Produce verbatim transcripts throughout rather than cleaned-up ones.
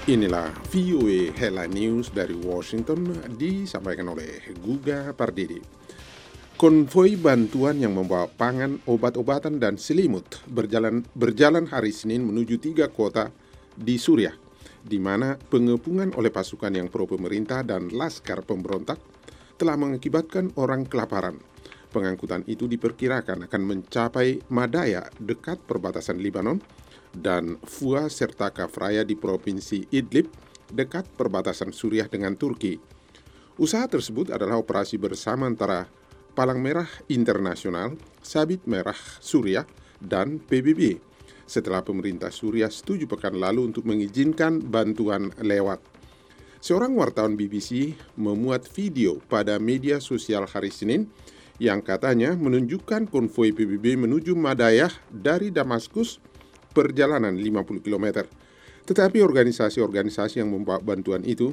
Inilah V O A Headline News dari Washington disampaikan oleh Guga Pardidi. Konvoi bantuan yang membawa pangan, obat-obatan, dan selimut berjalan, berjalan hari Senin menuju tiga kota di Suriah, di mana pengepungan oleh pasukan yang pro pemerintah dan laskar pemberontak telah mengakibatkan orang kelaparan. Pengangkutan itu diperkirakan akan mencapai Madaya dekat perbatasan Lebanon dan Fua serta Kafraya di provinsi Idlib dekat perbatasan Suriah dengan Turki. Usaha tersebut adalah operasi bersama antara Palang Merah Internasional, Sabit Merah Suriah, dan P B B setelah pemerintah Suriah setuju pekan lalu untuk mengizinkan bantuan lewat. Seorang wartawan B B C memuat video pada media sosial hari Senin yang katanya menunjukkan konvoi P B B menuju Madayah dari Damaskus perjalanan lima puluh kilometer. Tetapi organisasi-organisasi yang membawa bantuan itu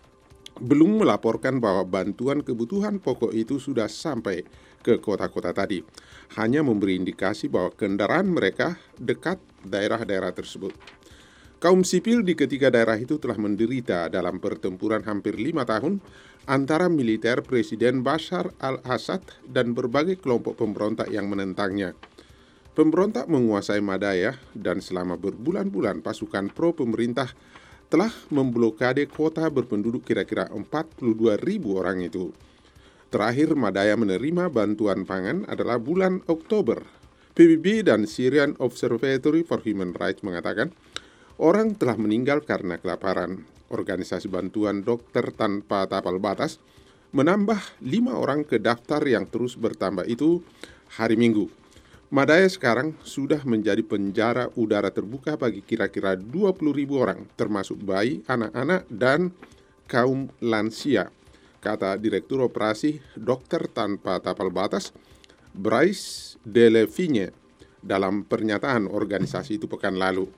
belum melaporkan bahwa bantuan kebutuhan pokok itu sudah sampai ke kota-kota tadi. Hanya memberi indikasi bahwa kendaraan mereka dekat daerah-daerah tersebut. Kaum sipil di ketiga daerah itu telah menderita dalam pertempuran hampir lima tahun antara militer Presiden Bashar al-Assad dan berbagai kelompok pemberontak yang menentangnya. Pemberontak menguasai Madaya dan selama berbulan-bulan pasukan pro pemerintah telah memblokade kota berpenduduk kira-kira empat puluh dua ribu orang itu. Terakhir Madaya menerima bantuan pangan adalah bulan Oktober. P B B dan Syrian Observatory for Human Rights mengatakan orang telah meninggal karena kelaparan. Organisasi bantuan Dokter Tanpa Tapal Batas menambah lima orang ke daftar yang terus bertambah itu hari Minggu. Madaya sekarang sudah menjadi penjara udara terbuka bagi kira-kira dua puluh ribu orang, termasuk bayi, anak-anak, dan kaum lansia, kata Direktur Operasi Dokter Tanpa Tapal Batas, Brice Delevingne, dalam pernyataan organisasi itu pekan lalu.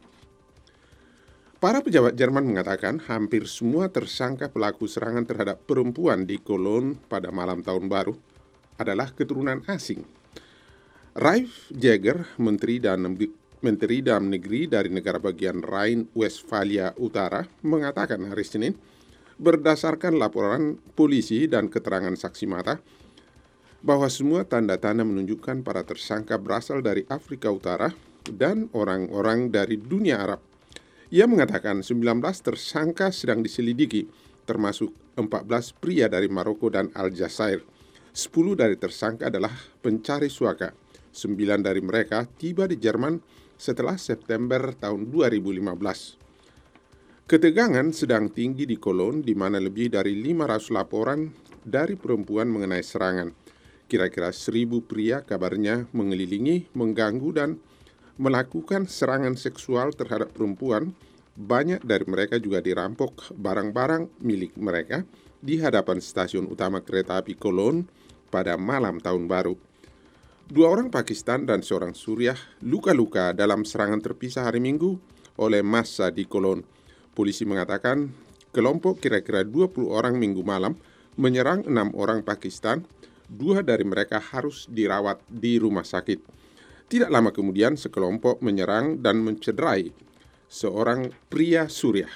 Para pejabat Jerman mengatakan hampir semua tersangka pelaku serangan terhadap perempuan di Cologne pada malam tahun baru adalah keturunan asing. Ralf Jäger, Menteri Dalam, Menteri Dalam Negeri dari negara bagian Rhine-Westphalia Utara, mengatakan hari Senin, berdasarkan laporan polisi dan keterangan saksi mata, bahwa semua tanda-tanda menunjukkan para tersangka berasal dari Afrika Utara dan orang-orang dari dunia Arab. Ia mengatakan sembilan belas tersangka sedang diselidiki, termasuk empat belas pria dari Maroko dan Aljazair. sepuluh dari tersangka adalah pencari suaka. Sembilan dari mereka tiba di Jerman setelah September tahun dua ribu lima belas. Ketegangan sedang tinggi di Cologne, di mana lebih dari lima ratus laporan dari perempuan mengenai serangan. Kira-kira seribu pria kabarnya mengelilingi, mengganggu, dan melakukan serangan seksual terhadap perempuan. Banyak dari mereka juga dirampok barang-barang milik mereka di hadapan stasiun utama kereta api Cologne pada malam tahun baru. Dua orang Pakistan dan seorang Suriah luka-luka dalam serangan terpisah hari Minggu oleh massa di Cologne. Polisi mengatakan kelompok kira-kira dua puluh orang Minggu malam menyerang enam orang Pakistan. Dua dari mereka harus dirawat di rumah sakit. Tidak lama kemudian sekelompok menyerang dan mencederai seorang pria Suriah.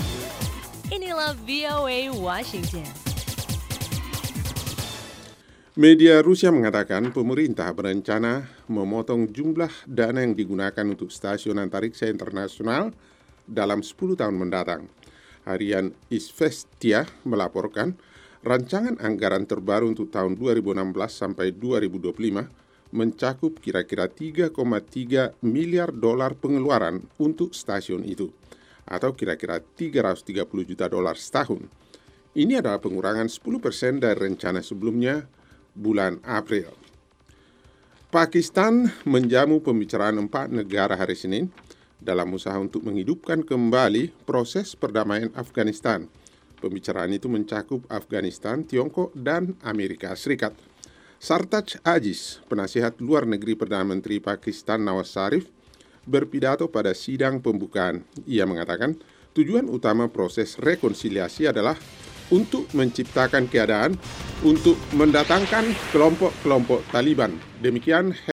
Inilah V O A Washington. Media Rusia mengatakan pemerintah berencana memotong jumlah dana yang digunakan untuk stasiun antariksa internasional dalam sepuluh tahun mendatang. Harian Izvestia melaporkan rancangan anggaran terbaru untuk tahun dua ribu enam belas sampai dua ribu dua puluh lima mencakup kira-kira tiga koma tiga miliar dolar pengeluaran untuk stasiun itu, atau kira-kira tiga ratus tiga puluh juta dolar setahun. Ini adalah pengurangan sepuluh persen dari rencana sebelumnya bulan April. Pakistan menjamu pembicaraan empat negara hari Senin dalam usaha untuk menghidupkan kembali proses perdamaian Afghanistan. Pembicaraan itu mencakup Afghanistan, Tiongkok, dan Amerika Serikat. Sartaj Aziz, penasihat luar negeri Perdana Menteri Pakistan Nawaz Sharif, berpidato pada sidang pembukaan. Ia mengatakan tujuan utama proses rekonsiliasi adalah untuk menciptakan keadaan untuk mendatangkan kelompok-kelompok Taliban. Demikian